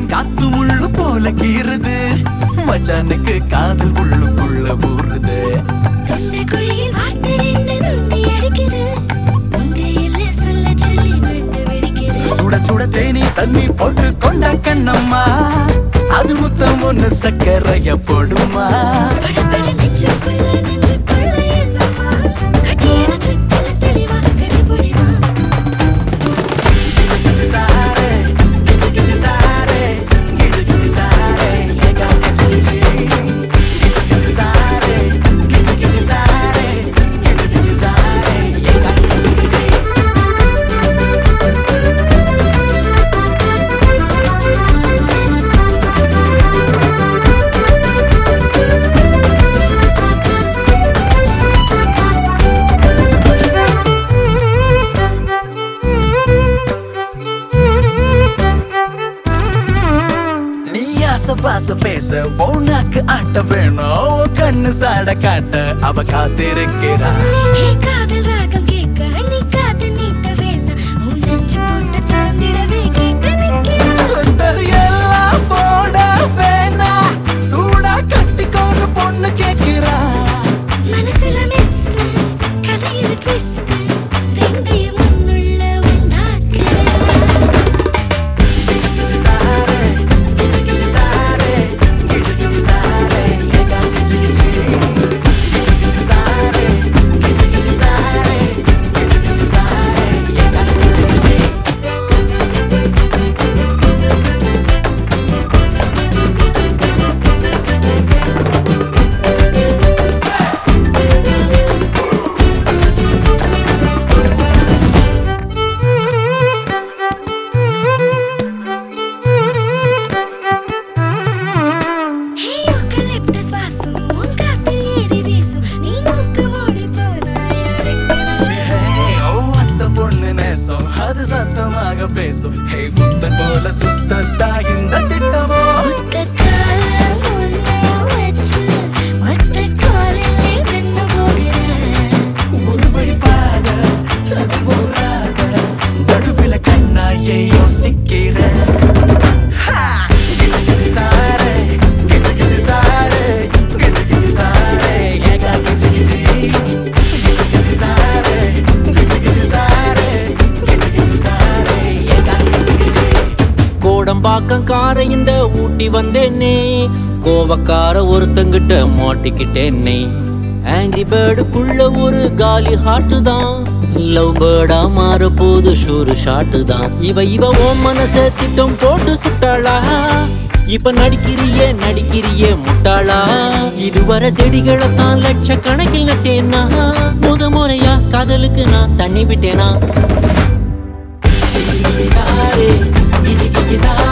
காத்து முள்ளு போல கீறுது மச்சானுக்கு காதல் உள்ளுக்குள்ள ஊறுது சுட சுட தேனி தண்ணி போட்டு கொண்ட கண்ணம்மா அது முத்தம் ஒண்ணு சக்கரைய போடுமா பாச பேச போனாக்கு ஆட்ட வேணும் கண்ணு சாட காட்ட அவ காத்திருக்கிறா காதல் ராகம் கேட்க நீ காது நீட்ட வேணாம் சுந்தர் எல்லாம் போட வேணா சூடா கட்டிக்கோன்னு பொண்ணு கேட்கிறா மனசுல மிஸ்ட் கதையில் ட்விஸ்ட் ரெண்டையும் முன்னுள்ள அது சத்தமாக பேசும் ஹே புத்தன் போல சுத்தத்தா இந்த திட்டமோ ஒரு வழி பாத அது போராத நடுவில கண்ணாயை யோசிக்கிற பாக்கம் கார இந்த ஊட்டி வந்தேனே கோவக்கார ஒருத்தங்கிட்ட மாட்டிக்கிட்டேனே ஆங்கிரி பேர்டுக்குள்ள ஒரு காலி ஹார்ட்டு தான் லவ் பேர்டா மாற போது ஷூரு ஷாட்டு தான் இவ ஓ மனச திட்டம் போட்டு சுட்டாளா இப்ப நடிக்கிறியே முட்டாளா இதுவரை செடிகளை தான் லட்சக்கணக்கில் நட்டேனா முறையா காதலுக்கு நான் தண்ணி விட்டேனா